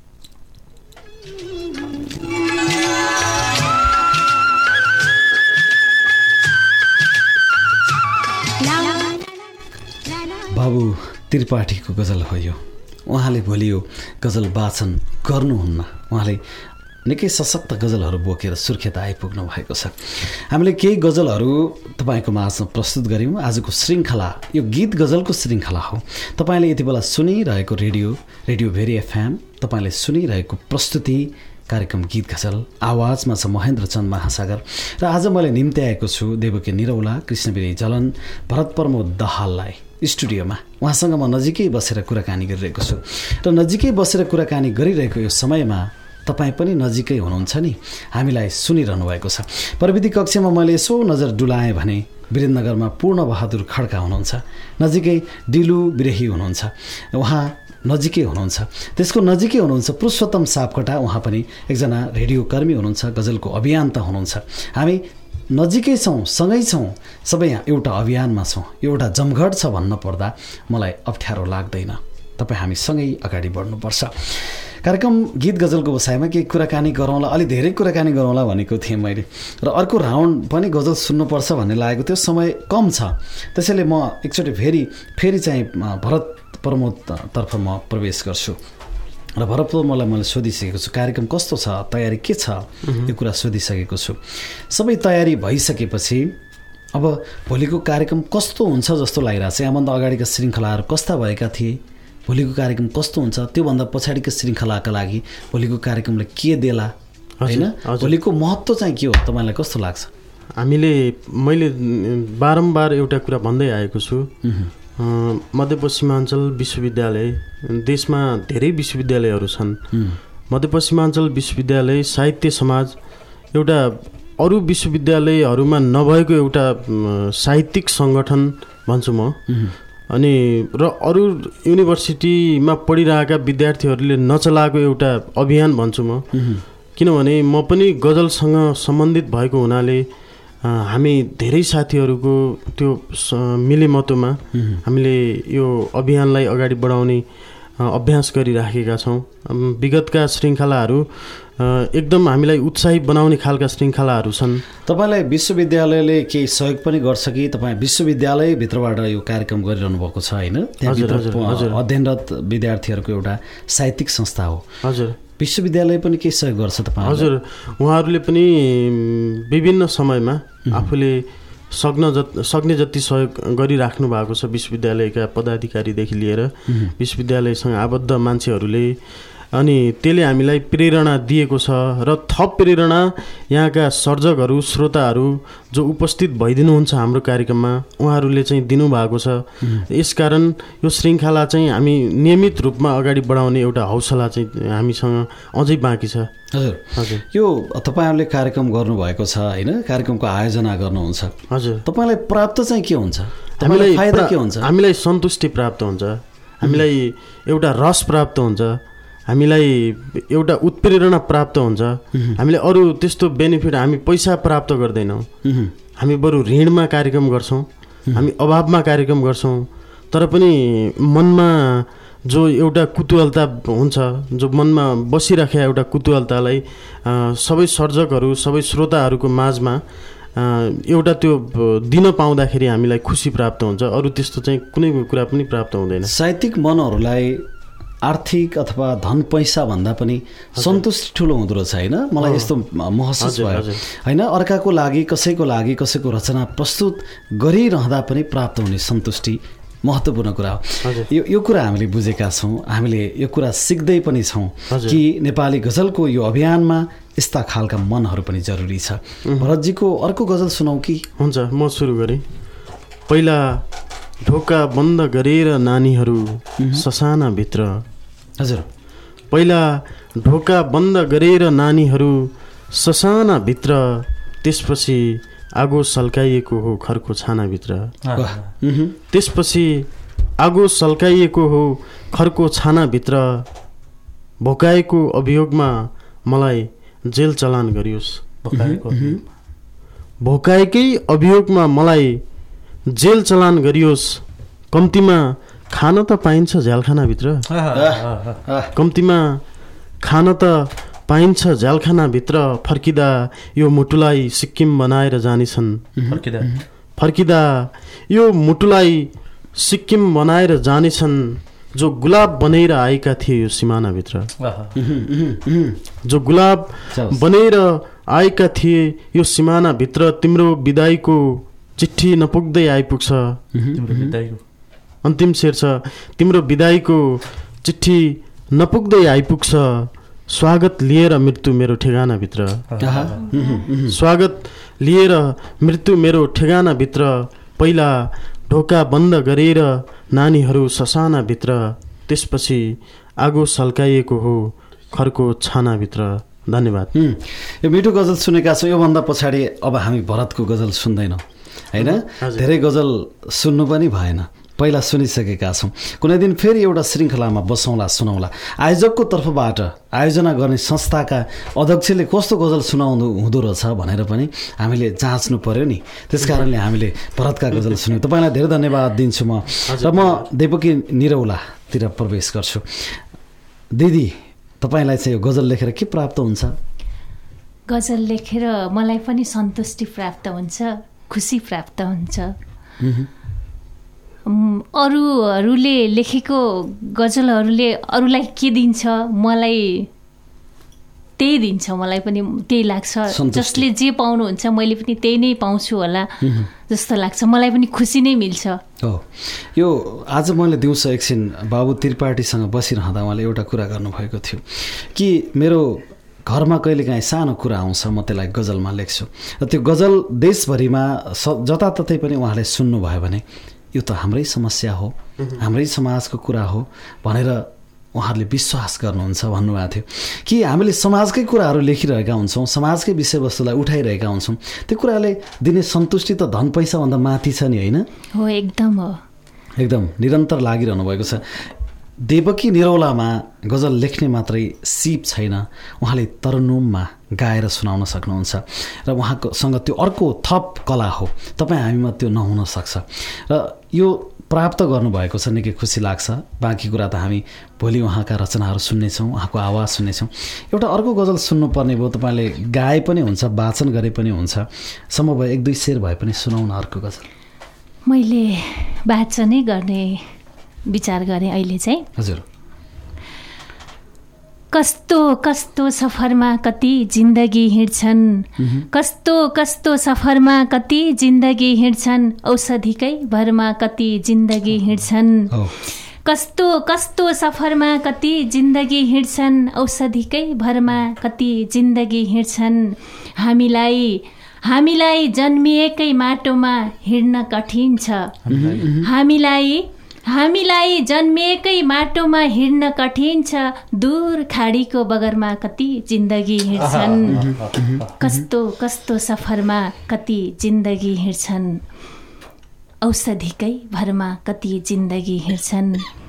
बाबु त्रिपाठीको गजल हो यो उहाँले भोलि यो गजल वाचन गर्नुहुन्न उहाँले निकै सशक्त गजलहरू बोकेर सुर्खेत आइपुग्नु भएको छ हामीले केही गजलहरू तपाईँको माझमा प्रस्तुत गऱ्यौँ आजको श्रृङ्खला यो गीत गजलको श्रृङ्खला हो तपाईँले यति बेला सुनिरहेको रेडियो भेरी एफएम तपाईँले सुनिरहेको प्रस्तुति कार्यक्रम गीत गजल आवाजमा छ महेन्द्र चन्द महासागर र आज मैले निम्त्याएको छु देवकी निरौला कृष्णविनय जलन भरत प्रमोद दाहाललाई स्टुडियोमा उहाँसँग म नजिकै बसेर कुराकानी गरिरहेको छु र नजिकै बसेर कुराकानी गरिरहेको यो समयमा तपाईँ पनि नजिकै हुनुहुन्छ नि हामीलाई सुनिरहनु भएको छ प्रविधि कक्षमा मैले यसो नजर डुलाएँ भने वीरेन्द्रनगरमा पूर्णबहादुर खड्का हुनुहुन्छ नजिकै डिलु बिरेही हुनुहुन्छ उहाँ नजिकै हुनुहुन्छ त्यसको नजिकै हुनुहुन्छ पुरुषोत्तम सापकोटा उहाँ पनि एकजना रेडियो कर्मी हुनुहुन्छ गजलको अभियन्ता हुनुहुन्छ हामी नजिकै छौँ सँगै छौँ सबै यहाँ एउटा अभियानमा छौँ एउटा जमघट छ भन्न पर्दा मलाई अप्ठ्यारो लाग्दैन तपाईँ हामी सँगै अगाडि बढ्नुपर्छ कार्यक्रम गीत गजलको विषयमा केही कुराकानी गरौँला अलि धेरै कुराकानी गरौँला भनेको थिएँ मैले र अर्को राउन्ड पनि गजल सुन्नुपर्छ भन्ने लागेको थियो समय कम छ त्यसैले म एकचोटि फेरि चाहिँ भरत प्रमोदतर्फ म प्रवेश गर्छु र भरत प्रमोदलाई मैले सोधिसकेको छु कार्यक्रम कस्तो छ तयारी के छ यो कुरा सोधिसकेको छु सबै तयारी भइसकेपछि अब भोलिको कार्यक्रम कस्तो हुन्छ जस्तो लागिरहेछ यहाँभन्दा अगाडिका श्रृङ्खलाहरू कस्ता भएका थिए भोलिको कार्यक्रम कस्तो हुन्छ त्योभन्दा पछाडिको श्रृङ्खलाका लागि भोलिको कार्यक्रमले के देला होइन भोलिको महत्त्व चाहिँ के हो तपाईँलाई कस्तो लाग्छ मैले बारम्बार एउटा कुरा भन्दै आएको छु मध्यपश्चिमाञ्चल विश्वविद्यालय देशमा धेरै विश्वविद्यालयहरू छन् मध्यपश्चिमाञ्चल विश्वविद्यालय साहित्य समाज एउटा अरू विश्वविद्यालयहरूमा नभएको एउटा साहित्यिक सङ्गठन भन्छु म अनि र अरू युनिभर्सिटीमा पढिरहेका विद्यार्थीहरूले नचलाएको एउटा अभियान भन्छु म किनभने म पनि गजलसँग सम्बन्धित भएको हुनाले हामी धेरै साथीहरूको त्यो मिलेमतोमा हामीले यो अभियानलाई अगाडि बढाउने अभ्यास गरिराखेका छौँ विगतका श्रृङ्खलाहरू एकदम हामीलाई उत्साहित बनाउने खालका श्रृङ्खलाहरू छन् तपाईँलाई विश्वविद्यालयले केही सहयोग पनि गर्छ कि तपाईँ विश्वविद्यालयभित्रबाट यो कार्यक्रम गरिरहनु भएको छ होइन त्यहाँभित्र अध्ययनरत विद्यार्थीहरूको एउटा साहित्यिक संस्था हो हजुर विश्वविद्यालय पनि केही सहयोग गर्छ तपाईँ हजुर उहाँहरूले पनि विभिन्न समयमा आफूले सक्ने जति सहयोग गरिराख्नु भएको छ विश्वविद्यालयका पदाधिकारीदेखि लिएर विश्वविद्यालयसँग आबद्ध मान्छेहरूले अनि त्यसले हामीलाई प्रेरणा दिएको छ र थप प्रेरणा यहाँका सर्जकहरू श्रोताहरू जो उपस्थित भइदिनुहुन्छ हाम्रो कार्यक्रममा उहाँहरूले चाहिँ दिनुभएको छ यसकारण यो श्रृङ्खला चाहिँ हामी नियमित रूपमा अगाडि बढाउने एउटा हौसला चाहिँ हामीसँग अझै बाँकी छ हजुर हजुर यो तपाईँहरूले कार्यक्रम गर्नुभएको छ होइन कार्यक्रमको आयोजना गर्नुहुन्छ हजुर तपाईँलाई प्राप्त चाहिँ के हुन्छ हामीलाई फाइदा के हुन्छ हामीलाई सन्तुष्टि प्राप्त हुन्छ हामीलाई एउटा रस प्राप्त हुन्छ हामीलाई एउटा उत्प्रेरणा प्राप्त हुन्छ हामीले अरू त्यस्तो बेनिफिट हामी पैसा प्राप्त गर्दैनौँ हामी बरु ऋणमा कार्यक्रम गर्छौँ हामी अभावमा कार्यक्रम गर्छौँ तर पनि मनमा जो एउटा कुतूहलता हुन्छ जो मनमा बसिराखेका एउटा कुतूहलतालाई सबै सर्जकहरू सबै श्रोताहरूको माझमा एउटा त्यो दिन पाउँदाखेरि हामीलाई खुसी प्राप्त हुन्छ अरू त्यस्तो चाहिँ कुनै कुरा पनि प्राप्त हुँदैन साहित्यिक मनहरूलाई आर्थिक अथवा धन पैसा भन्दा पनि सन्तुष्टि ठुलो हुँदो रहेछ होइन मलाई यस्तो महसुस भयो होइन अर्काको लागि कसैको रचना प्रस्तुत गरिरहँदा पनि प्राप्त हुने सन्तुष्टि महत्त्वपूर्ण कुरा हो यो कुरा हामीले बुझेका छौँ हामीले यो कुरा सिक्दै पनि छौँ कि नेपाली गजलको यो अभियानमा यस्ता खालका मनहरू पनि जरुरी छ भरतजीको अर्को गजल सुनाऊ कि हुन्छ म सुरु गरेँ पहिला ढोका बन्द गरेर नानीहरू ससानाभित्र हजुर पहिला ढोका बन्द गरेर नानीहरू ससानाभित्र त्यसपछि आगो सल्काइएको हो खरको छानाभित्र त्यसपछि आगो सल्काइएको हो खरको छानाभित्र भोकाएको अभियोगमा मलाई जेल चलान गरियोस् भोकाएकै अभियोगमा मलाई जेल चलान गरियोस् कम्तीमा खान त पाइन्छ झ्यालखानाभित्र कम्तीमा खान त पाइन्छ झ्यालखानाभित्र फर्किँदा यो मुटुलाई सिक्किम बनाएर जानेछन् फर्किँदा यो मुटुलाई सिक्किम बनाएर जानेछन् जो गुलाब बनेर आएका थिए यो सिमानाभित्र जो गुलाब बनेर आएका थिए यो सिमानाभित्र तिम्रो बिदाईको चिट्ठी नपुग्दै आइपुग्छ अन्तिम शेर छ तिम्रो बिदाईको चिट्ठी नपुग्दै आइपुग्छ स्वागत लिएर मृत्यु मेरो ठेगानाभित्र स्वागत लिएर मृत्यु मेरो ठेगानाभित्र पहिला ढोका बन्द गरेर नानीहरू ससानाभित्र त्यसपछि आगो सल्काइएको हो खरको छानाभित्र धन्यवाद यो मिठो गजल सुनेका छौँ योभन्दा पछाडि अब हामी भरतको गजल सुन्दैनौँ होइन धेरै गजल सुन्नु पनि भएन पहिला सुनिसकेका छौँ कुनै दिन फेरि एउटा श्रृङ्खलामा बसौँला सुनाउँला आयोजकको तर्फबाट आयोजना गर्ने संस्थाका अध्यक्षले कस्तो गजल सुनाउनु हुँदो रहेछ भनेर पनि हामीले जाँच्नु पर्यो नि त्यसकारणले हामीले भरतका गजल सुन्यौँ तपाईँलाई धेरै धन्यवाद दिन्छु म र म देवकी निरौलातिर प्रवेश गर्छु दिदी तपाईँलाई चाहिँ यो गजल लेखेर के प्राप्त हुन्छ गजल लेखेर मलाई पनि सन्तुष्टि प्राप्त हुन्छ खुसी प्राप्त हुन्छ अरूहरूले लेखेको गजलहरूले अरूलाई के दिन्छ मलाई त्यही दिन्छ मलाई पनि त्यही लाग्छ जसले जे पाउनुहुन्छ मैले पनि त्यही नै पाउँछु होला जस्तो लाग्छ मलाई पनि खुसी नै मिल्छ हो यो आज मैले दिउँसो एकछिन बाबु त्रिपाठीसँग बसिरहँदा उहाँले एउटा कुरा गर्नुभएको थियो कि मेरो घरमा कहिलेकाहीँ सानो कुरा आउँछ म त्यसलाई गजलमा लेख्छु र त्यो गजल देशभरिमा जताततै पनि उहाँले सुन्नुभयो भने यो त हाम्रै समस्या हो हाम्रै समाजको कुरा हो भनेर उहाँहरूले विश्वास गर्नुहुन्छ भन्नुभएको थियो कि हामीले समाजकै कुराहरू लेखिरहेका हुन्छौँ समाजकै विषयवस्तुलाई उठाइरहेका हुन्छौँ त्यो कुराले दिने सन्तुष्टि त धन पैसाभन्दा माथि छ नि होइन हो एकदम निरन्तर लागिरहनु भएको छ देवकी निरौलामा गजल लेख्ने मात्रै सिप छैन उहाँले तरन्नुममा गाएर सुनाउन सक्नुहुन्छ र उहाँकोसँग त्यो अर्को थप कला हो तपाईँ हामीमा त्यो नहुन सक्छ र यो प्राप्त गर्नुभएको छ निकै खुसी लाग्छ बाँकी कुरा त हामी भोलि उहाँका रचनाहरू सुन्नेछौँ उहाँको आवाज सुन्नेछौँ एउटा अर्को गजल सुन्नुपर्ने भयो तपाईँले गाए पनि हुन्छ वाचन गरे पनि हुन्छ सम्भव भयो 1-2 शेर भए पनि सुनाउन अर्को गजल मैले वाचनै गर्ने विचार गरेँ अहिले चाहिँ हजुर कस्तो कस्तो सफरमा कति जिन्दगी हिँड्छन् कस्तो सफरमा कति जिन्दगी हिँड्छन् औषधिकै भरमा कति जिन्दगी हिँड्छन् कस्तो सफरमा कति जिन्दगी हिँड्छन् औषधिकै भरमा कति जिन्दगी हिँड्छन् हामीलाई जन्मिएकै माटोमा हिँड्न कठिन छ हामीलाई जन्मिएकै माटोमा हिँड्न कठिन छ दूर खाडीको बगरमा कति जिन्दगी हिँड्छन् कस्तो सफरमा कति जिन्दगी हिँड्छन् औषधिकै भरमा कति जिन्दगी हिँड्छन्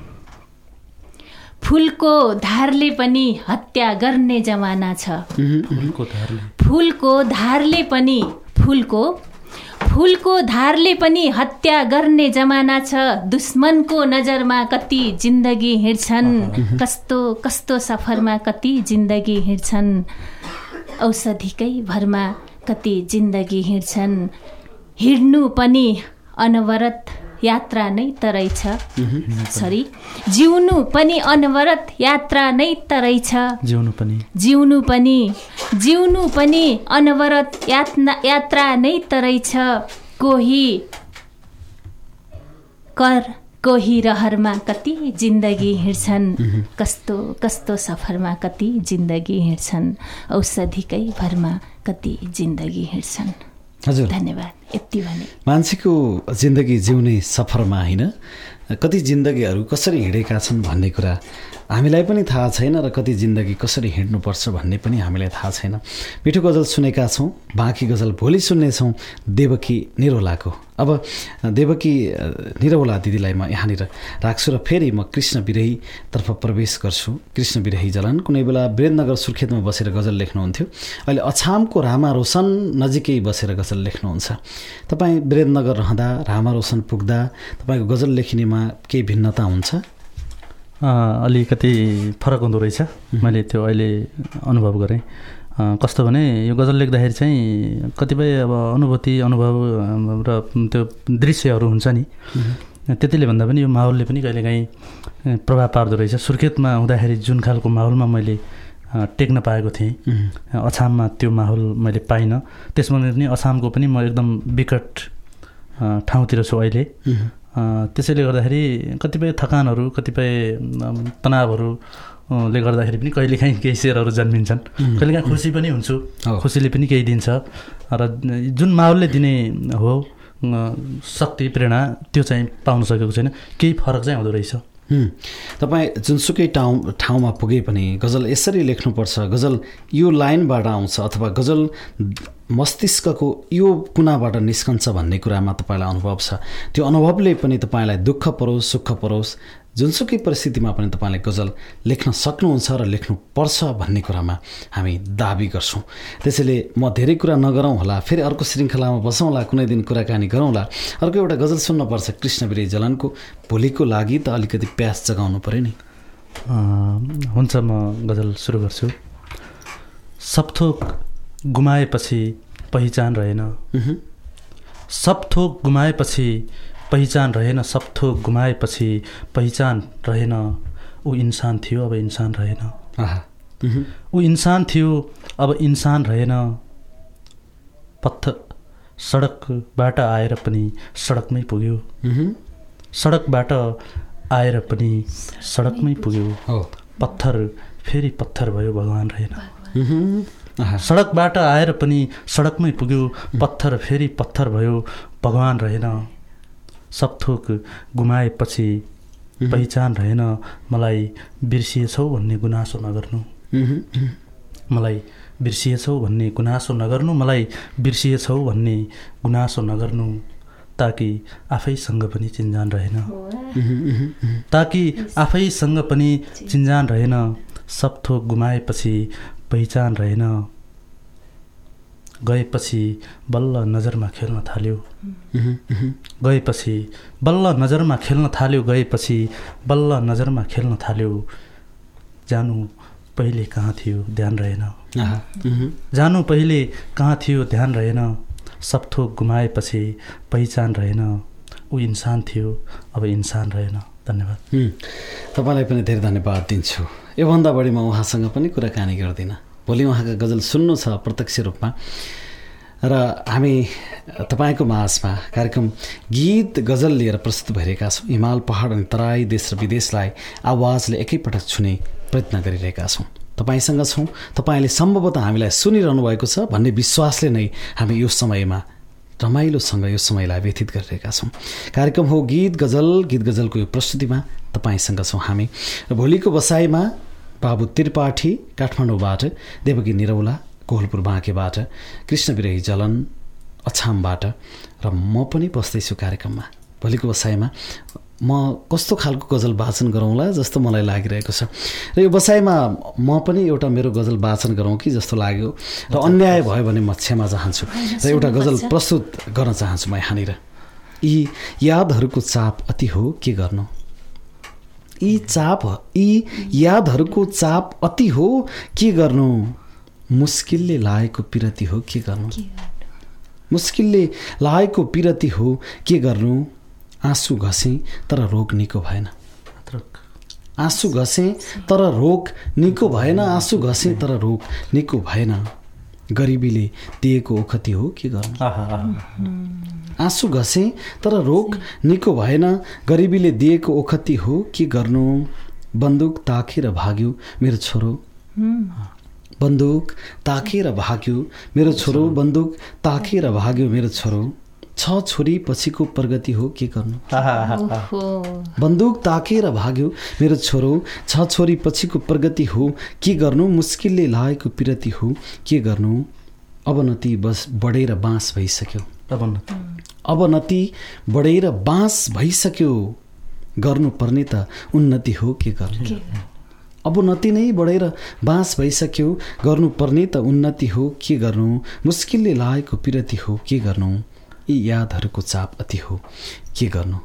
फुलको धारले पनि हत्या गर्ने जमाना छ फुलको धारले पनि हत्या गर्ने जमाना छ दुश्मनको नजरमा कति जिन्दगी हिँड्छन् कस्तो सफरमा कति जिन्दगी हिँड्छन् औषधिकै भरमा कति जिन्दगी हिँड्छन् हिँड्नु पनि अनवरत यात्रा नै त रहेछ सरी जिउनु पनि अनवरत यात्रा नै त रहेछ जिउनु पनि अनवरत यात्रा नै त रहेछ कोही रहरमा कति जिन्दगी हिँड्छन् कस्तो कस्तो सफरमा कति जिन्दगी हिँड्छन् औषधिकै भरमा कति जिन्दगी हिँड्छन् हजुर धन्यवाद यति भने मान्छेको जिन्दगी जिउने सफरमा हैन कति जिन्दगीहरू कसरी हिँडेका छन् भन्ने कुरा हामीलाई पनि थाहा छैन र कति जिन्दगी कसरी हिँड्नुपर्छ भन्ने पनि हामीलाई थाहा छैन। मिठो गजल सुनेका छौँ, बाँकी गजल भोलि सुन्नेछौँ देवकी निरौलाको। अब देवकी निरौला दिदीलाई म यहाँनिर राख्छु र फेरि म कृष्ण विरहीतर्फ प्रवेश गर्छु। कृष्ण विरही जलन कुनै बेला वीरेन्द्रनगर सुर्खेतमा बसेर गजल लेख्नुहुन्थ्यो, अहिले अछामको रामा रोशन नजिकै बसेर गजल लेख्नुहुन्छ। तपाईँ वीरेन्द्रनगर रहँदा रामा रोशन पुग्दा तपाईँको गजल लेखिनेमा केही भिन्नता हुन्छ? अलिकति फरक हुँदो रहेछ, मैले त्यो अहिले अनुभव गरेँ। कस्तो भने यो गजल लेख्दाखेरि चाहिँ कतिपय अब अनुभव र त्यो दृश्यहरू हुन्छ नि, त्यतिले भन्दा पनि यो माहौलले पनि कहिलेकाहीँ प्रभाव पार्दो रहेछ। सुर्खेतमा हुँदाखेरि जुन खालको माहौलमा मैले टेक्न पाएको थिएँ, अछाममा त्यो माहौल मैले पाइनँ। त्यसमा पनि अछामको पनि म एकदम विकट ठाउँतिर छु अहिले। त्यसैले गर्दाखेरि कतिपय थकानहरू, कतिपय तनावहरूले गर्दाखेरि पनि कहिलेकाहीँ केही शेरहरू जन्मिन्छन्, कहिलेकाहीँ खुसी पनि हुन्छु, खुसीले पनि केही दिन्छ र जुन माहौलले दिने हो शक्ति प्रेरणा त्यो चाहिँ पाउन सकेको छैन। केही फरक चाहिँ हुँदो रहेछ। तपाईँ जुनसुकै ठाउँमा पुगे पनि गजल यसरी लेख्नुपर्छ, गजल यो लाइनबाट आउँछ अथवा गजल मस्तिष्कको यो कुनाबाट निस्कन्छ भन्ने कुरामा तपाईँलाई अनुभव छ। त्यो अनुभवले पनि तपाईँलाई दुःख परोस् सुख परोस् जुनसुकै परिस्थितिमा पनि तपाईँले गजल लेख्न सक्नुहुन्छ र लेख्नुपर्छ भन्ने कुरामा हामी दाबी गर्छौँ। त्यसैले म धेरै कुरा नगरौँ होला, फेरि अर्को श्रृङ्खलामा बसौँला, कुनै दिन कुराकानी गरौँला। अर्को एउटा गजल सुन्नुपर्छ कृष्ण विरही जलनको। भोलिको लागि त अलिकति प्यास जगाउनु पऱ्यो नि। हुन्छ, म गजल सुरु गर्छु। सब थोक गुमाएपछि पहिचान रहेन, सब थोक गुमाएपछि पहिचान रहेन, सब थोक गुमाएपछि पहिचान रहेन। ऊ इन्सान थियो अब इन्सान रहेन, ऊ इन्सान थियो अब इन्सान रहेन। पत्थर सडकबाट आएर पनि सडकमै पुग्यो, सडकबाट आएर पनि सडकमै पुग्यो। पत्थर फेरि पत्थर भयो भगवान रहेन। सडकबाट आएर पनि सडकमै पुग्यो, पत्थर फेरि पत्थर भयो भगवान रहेन। सब थोक गुमाएपछि पहिचान रहेन, मलाई बिर्सिएछौ भन्ने गुनासो नगर्नु, मलाई बिर्सिएछौ भन्ने गुनासो नगर्नु, मलाई बिर्सिएछौ भन्ने गुनासो नगर्नु। ताकि आफैसँग पनि चिन्जान रहेन, ताकि आफैसँग पनि चिन्जान रहेन। सब थोक गुमाएपछि पहिचान रहेन, गएपछि बल्ल नजरमा खेल्न थाल्यो, गएपछि बल्ल नजरमा खेल्न थाल्यो, गएपछि बल्ल नजरमा खेल्न थाल्यो। जानु पहिले कहाँ थियो ध्यान रहेन, जानु पहिले कहाँ थियो ध्यान रहेन। सब थोक गुमाएपछि पहिचान रहेन, ऊ इन्सान थियो अब इन्सान रहेन। धन्यवाद। तपाईँलाई पनि धेरै धन्यवाद दिन्छु। योभन्दा बढी म उहाँसँग पनि कुराकानी गर्दिनँ। भोलि उहाँका गजल सुन्नु छ प्रत्यक्ष रूपमा र हामी तपाईँको माझमा कार्यक्रम गीत गजल लिएर प्रस्तुत भइरहेका छौँ। हिमाल पहाड अनि तराई देश र विदेशलाई आवाजले एकैपटक छुने प्रयत्न गरिरहेका छौँ। तपाईँसँग छौँ, तपाईँले सम्भवतः हामीलाई सुनिरहनु भएको छ भन्ने विश्वासले नै हामी यो समयमा रमाइलोसँग यो समयलाई व्यतीत गरिरहेका छौँ। कार्यक्रम हो गीत गजलको यो प्रस्तुतिमा तपाईँसँग छौँ हामी। र भोलिको बसाइमा बाबु त्रिपाठी काठमाडौँबाट, देवकी निरौला कोहलपुर बाँकेबाट, कृष्ण विरही जलन अछामबाट र म पनि बस्दैछु कार्यक्रममा। भोलिको बसाइमा म कस्तो खालको गजल वाचन गरौँला जस्तो मलाई लागिरहेको छ र यो बसाइमा म पनि एउटा मेरो गजल वाचन गरौँ कि जस्तो लाग्यो र अन्याय भयो भने म क्षमा चाहन्छु र एउटा गजल प्रस्तुत गर्न चाहन्छु म यहाँनिर। यी यादहरूको चाप अति हो के गर्नु, यी यादहरूको चाप अति हो के गर्नु, मुस्किलले लागेको पिरती हो के गर्नु, मुस्किलले लागेको पिरती हो के गर्नु। आँसु घसेँ तर रोग निको भएन। आँसु घसेँ तर रोग निको भएन। आँसु घसेँ तर रोग निको भएन। गरिबीले दिएको ओखती हो के गर्नु। आँसु घसेँ तर रोग निको भएन। गरिबीले दिएको ओखती हो के गर्नु। बन्दुक ताकेर भाग्यो मेरो छोरो। बन्दुक ताकेर भाग्यो मेरो छोरो। बन्दुक ताकेर भाग्यो मेरो छोरो। 6 छोरी पछिको प्रगति हो के गर्नु। बन्दुक ताकेर भाग्यो मेरो छोरो। 6 छोरी पछिको प्रगति हो के गर्नु। मुस्किलले लागेको पिरती हो के गर्नु। अवनति बस बढेर बाँस भइसक्यो। अवनति बढेर बाँस भइसक्यो। गर्नुपर्ने त उन्नति हो के गर्नु। अवनति नै बढेर बाँस भइसक्यो। गर्नुपर्ने त उन्नति हो के गर्नु। मुस्किलले लागेको पिरती हो के गर्नु। यी यादहरूको चाप अति हो के गर्नु।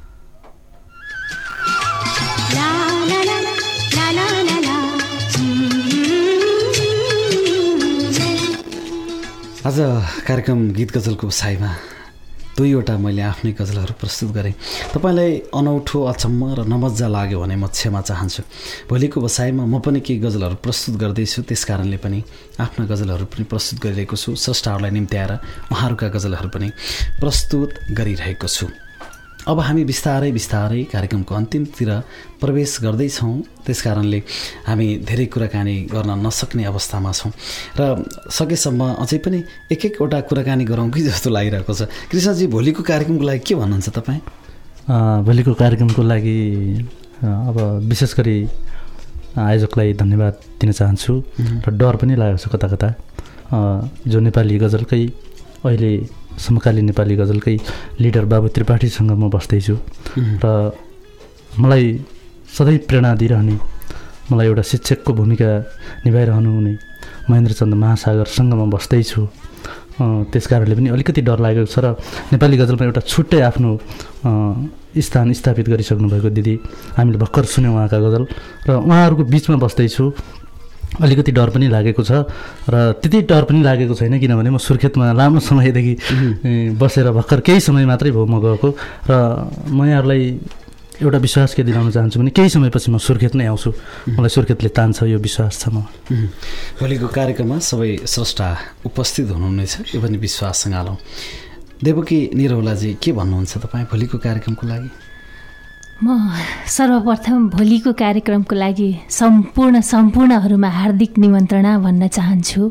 आज कार्यक्रम गीत गजलको बसाइमा 2वटा मैले आफ्नै गजलहरू प्रस्तुत गरेँ। तपाईँलाई अनौठो अचम्म र नमज्जा लाग्यो भने म क्षमा चाहन्छु। भोलिको बसाइमा म पनि केही गजलहरू प्रस्तुत गर्दैछु। त्यस कारणले पनि आफ्ना गजलहरू पनि प्रस्तुत गरिरहेको छु। स्रष्टाहरूलाई निम्त्याएर उहाँहरूका गजलहरू पनि प्रस्तुत गरिरहेको छु। अब हामी बिस्तारै बिस्तारै कार्यक्रमको अन्तिमतिर प्रवेश गर्दैछौँ। त्यस कारणले हामी धेरै कुराकानी गर्न नसक्ने अवस्थामा छौँ र सकेसम्म अझै पनि एक-एकवटा कुराकानी गरौँ कि जस्तो लागिरहेको छ। कृष्णजी, भोलिको कार्यक्रमको लागि के भन्नुहुन्छ तपाईँ? भोलिको कार्यक्रमको लागि अब विशेष गरी आयोजकलाई धन्यवाद दिन चाहन्छु र डर पनि लागेको छ कता कता। जो नेपाली गजलकै अहिले समकालीन नेपाली गजलकै लिडर बाबु त्रिपाठीसँग म बस्दैछु र मलाई सधैँ प्रेरणा दिइरहने, मलाई एउटा शिक्षकको भूमिका निभाइरहनु हुने महेन्द्रचन्द्र महासागरसँग म बस्दैछु। त्यस कारणले पनि अलिकति डर लागेको छ र नेपाली गजलमा एउटा छुट्टै आफ्नो स्थान स्थापित गरिसक्नु भएको दिदी, हामीले भर्खर सुन्यौँ उहाँका गजल र उहाँहरूको बिचमा बस्दैछु। अलिकति डर पनि लागेको छ र त्यति डर पनि लागेको छैन, किनभने म सुर्खेतमा लामो समयदेखि बसेर भर्खर केही समय मात्रै भयो म गएको र म यहाँहरूलाई एउटा विश्वास के दिलाउन चाहन्छु भने केही समयपछि म सुर्खेत नै आउँछु। मलाई सुर्खेतले तान्छ, यो विश्वास छ म। भोलिको कार्यक्रममा सबै स्रष्टा उपस्थित हुनुहुनेछ, यो पनि विश्वाससँग आलौँ। देवकी निरौलाजी, के भन्नुहुन्छ तपाईँ भोलिको कार्यक्रमको लागि? म सर्वप्रथम भोलिको कार्यक्रमको लागि सम्पूर्णहरूमा हार्दिक निमन्त्रणा भन्न चाहन्छु।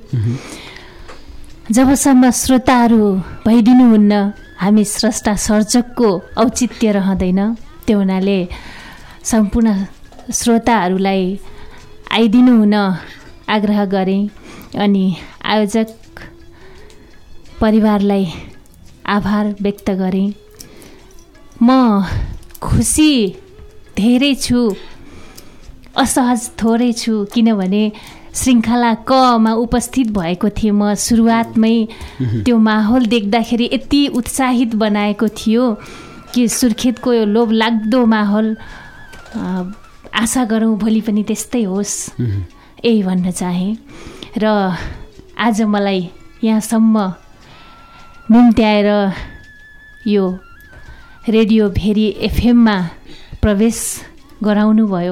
जबसम्म श्रोताहरू भइदिनुहुन्न, हामी स्रष्टा सर्जकको औचित्य रहँदैन। त्यो हुनाले सम्पूर्ण श्रोताहरूलाई आइदिनु हुन आग्रह गरेँ अनि आयोजक परिवारलाई आभार व्यक्त गरेँ। म खुसी धेरै छु, असहज थोरै छु, किनभने श्रृङ्खला कमा उपस्थित भएको थिएँ म। सुरुवातमै त्यो माहौल देख्दाखेरि यति उत्साहित बनाएको थियो कि सुर्खेतको यो लोभलाग्दो माहौल, आशा गरौँ भोलि पनि त्यस्तै होस्, यही भन्न चाहेँ। र आज मलाई यहाँसम्म निम्त्याएर यो रेडियो भेरी एफएममा प्रवेश गराउनु भयो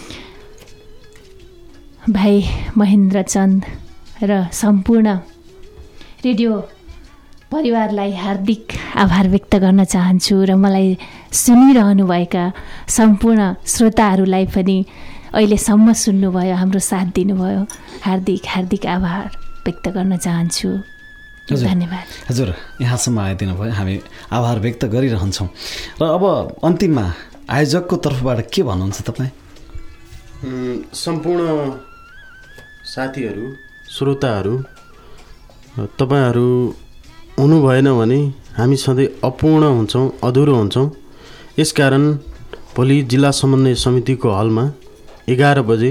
भाइ महेन्द्रचन्द र सम्पूर्ण रेडियो परिवारलाई हार्दिक आभार व्यक्त गर्न चाहन्छु र मलाई सुनिरहनुभएका सम्पूर्ण श्रोताहरूलाई पनि अहिलेसम्म सुन्नुभयो, हाम्रो साथ दिनुभयो, हार्दिक हार्दिक आभार व्यक्त गर्न चाहन्छु। धन्यवाद। हजुर, यहाँसम्म आइदिनु भयो, हामी आभार व्यक्त गरिरहन्छौँ। र अब अन्तिममा आयोजकको तर्फबाट के भन्नुहुन्छ तपाईँ? सम्पूर्ण साथीहरू, श्रोताहरू, तपाईँहरू हुनु भएन भने हामी सधैँ अपूर्ण हुन्छौँ, अधुरो हुन्छौँ। यसकारण भोलि जिल्ला समन्वय समितिको हलमा 11 बजे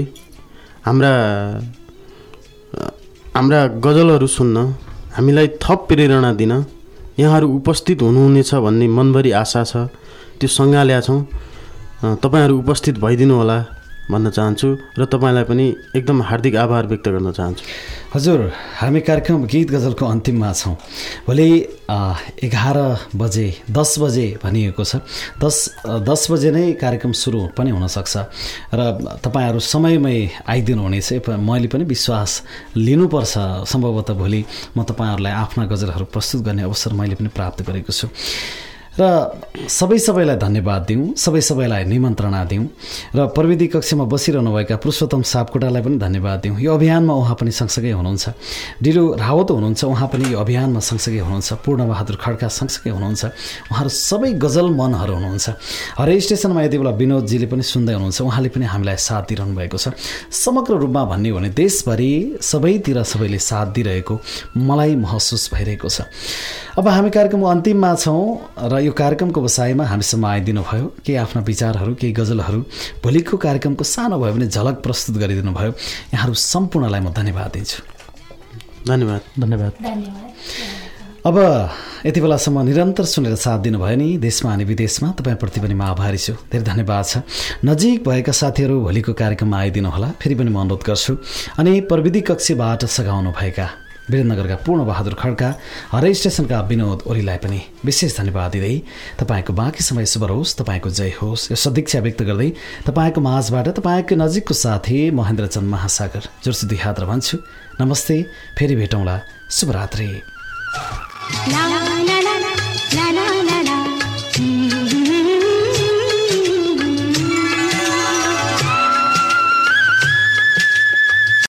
हाम्रा गजलहरू सुन्न, हामीलाई थप प्रेरणा दिन यहाँहरू उपस्थित हुनुहुनेछ भन्ने मनभरि आशा छ। त्यो सँगाल्या छौँ। तपाईँहरू उपस्थित भइदिनु होला भन्न चाहन्छु र तपाईँलाई पनि एकदम हार्दिक आभार व्यक्त गर्न चाहन्छु। हजुर, हामी कार्यक्रम गीत गजलको अन्तिममा छौँ। भोलि 11 बजे 10 बजे भनिएको छ। 10 बजे नै कार्यक्रम सुरु पनि हुनसक्छ र तपाईँहरू समयमै आइदिनु हुनेछ। मैले पनि विश्वास लिनुपर्छ। सम्भवतः भोलि म तपाईँहरूलाई आफ्ना गजलहरू प्रस्तुत गर्ने अवसर मैले पनि प्राप्त गरेको छु र सबैलाई धन्यवाद दिउँ, सबैलाई निमन्त्रणा दिउँ र प्रविधि कक्षमा बसिरहनुभएका पुरुषोत्तम सापकोटालाई पनि धन्यवाद दिउँ। यो अभियानमा उहाँ पनि सँगसँगै हुनुहुन्छ। डिडु रावत हुनुहुन्छ, उहाँ पनि यो अभियानमा सँगसँगै हुनुहुन्छ। पूर्णबहादुर खड्का सँगसँगै हुनुहुन्छ। उहाँहरू सबै गजल मनहरू हुनुहुन्छ। हरे स्टेसनमा यति बेला विनोदजीले पनि सुन्दै हुनुहुन्छ। उहाँले पनि हामीलाई साथ दिइरहनु भएको छ। समग्र रूपमा भन्ने हो भने देशभरि सबैतिर सबैले साथ दिइरहेको मलाई महसुस भइरहेको छ। अब हामी कार्यक्रमको अन्तिममा छौँ र यो कार्यक्रमको बसाइमा हामीसँग आइदिनु भयो। केही आफ्ना विचारहरू, केही गजलहरू भोलिको कार्यक्रमको सानो भयो भने झलक प्रस्तुत गरिदिनु भयो। यहाँहरू सम्पूर्णलाई म धन्यवाद दिन्छु। धन्यवाद। धन्यवाद। अब यति बेलासम्म निरन्तर सुनेर साथ दिनुभयो नि देशमा अनि विदेशमा, तपाईँप्रति पनि म आभारी छु। धेरै धन्यवाद छ। नजिक भएका साथीहरू भोलिको कार्यक्रममा आइदिनु होला, फेरि पनि म अनुरोध गर्छु। अनि प्रविधि कक्षबाट सघाउनु भएका वीरेन्द्रनगरका पूर्णबहादुर खड्का, हरे स्टेसनका विनोद ओलीलाई पनि विशेष धन्यवाद दिँदै तपाईँको बाँकी समय शुभ रहोस्, तपाईँको जय होस्, यो सदिच्छा व्यक्त गर्दै तपाईँको माझबाट तपाईँको नजिकको साथी महेन्द्रचन्द महासागर जोर्सी दुई हात र भन्छु नमस्ते। फेरि भेटौँला। शुभरात्रि।